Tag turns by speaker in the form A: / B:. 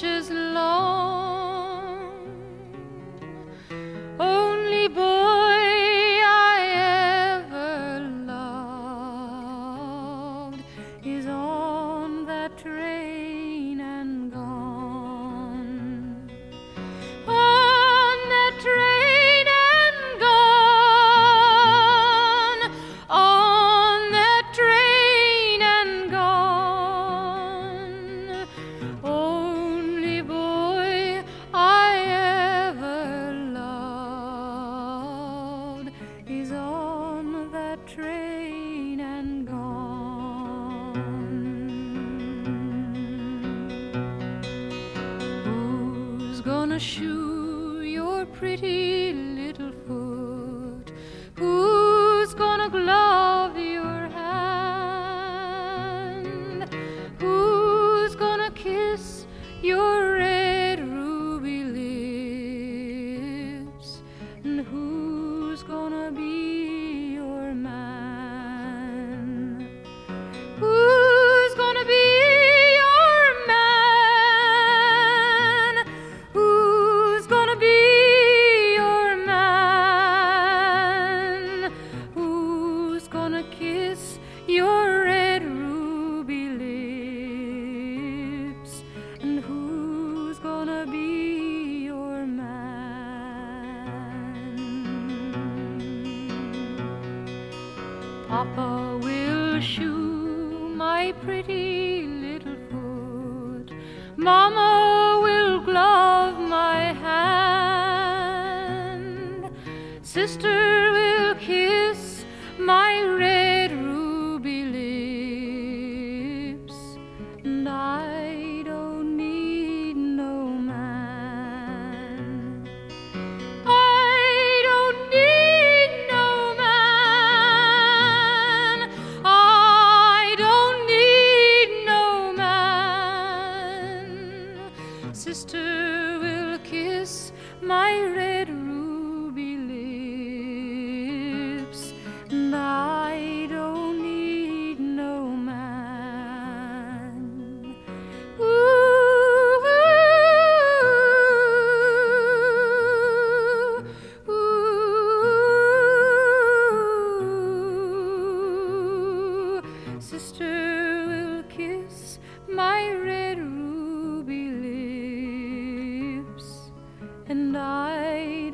A: as long. Only boy I ever loved is on that train and gone. On that train and gone. On that train and gone. Only boy I ever loved is on that train and gone. Who's gonna shoe your pretty little foot? Who's gonna glove your hand? Who's gonna kiss your red ruby lips? And who's gonna be your man? Who's gonna be your man? Who's gonna be your man? Who's gonna kiss your red ruby lips? And who's gonna be your man? Papa will shoe my pretty little foot. Mama will glove my hand. Sister will kiss my red ruby lips. And I don't need no man. I don't need no man. I don't need no man. Sister will kiss my red ruby lips. And I don't need no man. Ooh, ooh, ooh. Sister will kiss my red ruby lips. And I